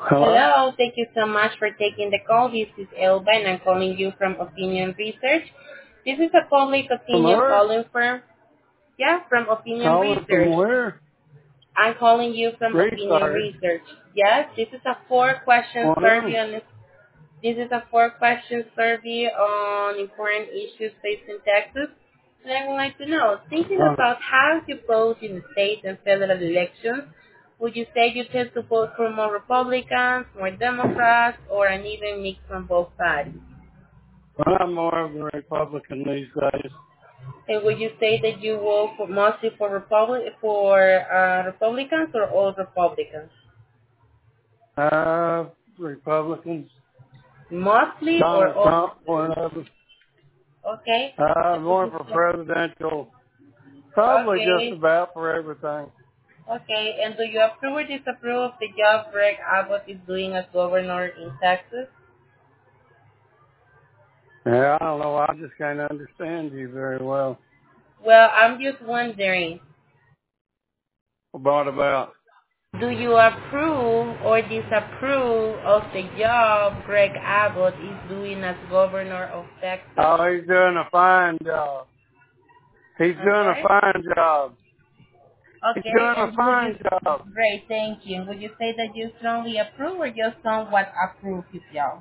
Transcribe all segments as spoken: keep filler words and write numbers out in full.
Hello? Hello, thank you so much for taking the call. This is Elba and I'm calling you from Opinion Research. This is a public From opinion where? polling firm. Yeah, from Opinion Calling from Research. where? I'm calling you from Opinion Research. Research. Yes, this is a four question survey Well, on this is a four question survey on important issues facing Texas. And I would like to know, thinking uh, about how you vote in the state and federal elections, would you say you tend to vote for more Republicans, more Democrats, or an even mix from both parties? I'm more of a Republican these days. And would you say that you vote for mostly for Republic for uh, Republicans or all Republicans? Uh, Republicans. Mostly or Donald all? Trump, one of them. Okay. Uh, And would more you for say, presidential. Probably just okay. about for everything. Okay, and do you approve or disapprove of the job Greg Abbott is doing as governor in Texas? Yeah, I don't know. I just can't understand you very well. Well, I'm just wondering, What about? do you approve or disapprove of the job Greg Abbott is doing as governor of Texas? Oh, he's doing a fine job. He's doing a Okay? fine job. He's Okay, doing a and would you, fine job. great, thank you. And would you say that you strongly approve or just somewhat approve his job?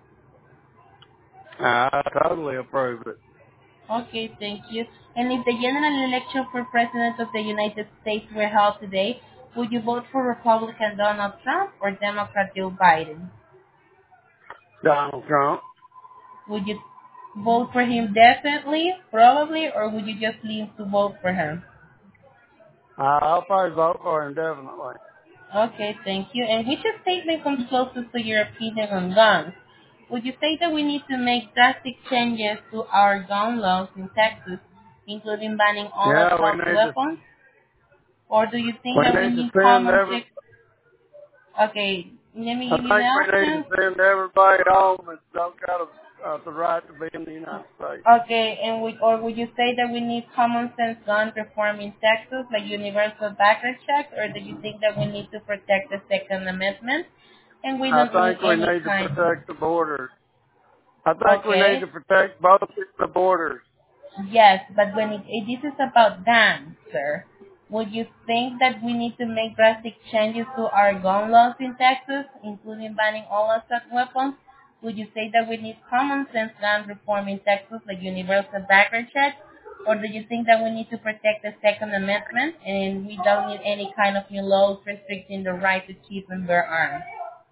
I totally approve it. Okay, thank you. And if the general election for President of the United States were held today, would you vote for Republican Donald Trump or Democrat Joe Biden? Donald Trump. Would you vote for him definitely, probably, or would you just lean to vote for him? I'll probably vote for him definitely. Okay, thank you. And which statement comes closest to your opinion on guns? Would you say that we need to make drastic changes to our gun laws in Texas, including banning all Yeah, we assault need to weapons? Or do you think we that we need to need send common every. sense? Okay, let me I give you the think we need to options. send everybody home that don't got a, uh, the right to be in the United States. Okay, and we, or would you say that we need common sense gun reform in Texas, like universal background checks, or do you think that we need to protect the Second Amendment and we I don't need think we any need to kind? protect the borders. I think we need Okay, to protect both the borders. yes, but when it, it, this is about guns, sir, would you think that we need to make drastic changes to our gun laws in Texas, including banning all assault weapons? Would you say that we need common sense gun reform in Texas, like universal background check? Or do you think that we need to protect the Second Amendment and we don't need any kind of new laws restricting the right to keep and bear arms?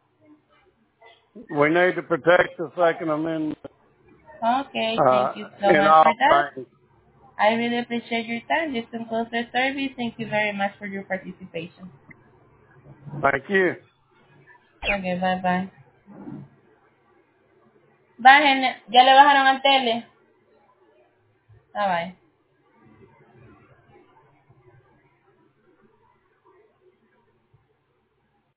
We need to protect the Second Amendment Okay, uh, thank you so in much for all that. things. I really appreciate your time. This concludes our service. Thank you very much for your participation. Thank you. Okay, bye bye. Bájenle. Ya le bajaron al tele. Bye bye.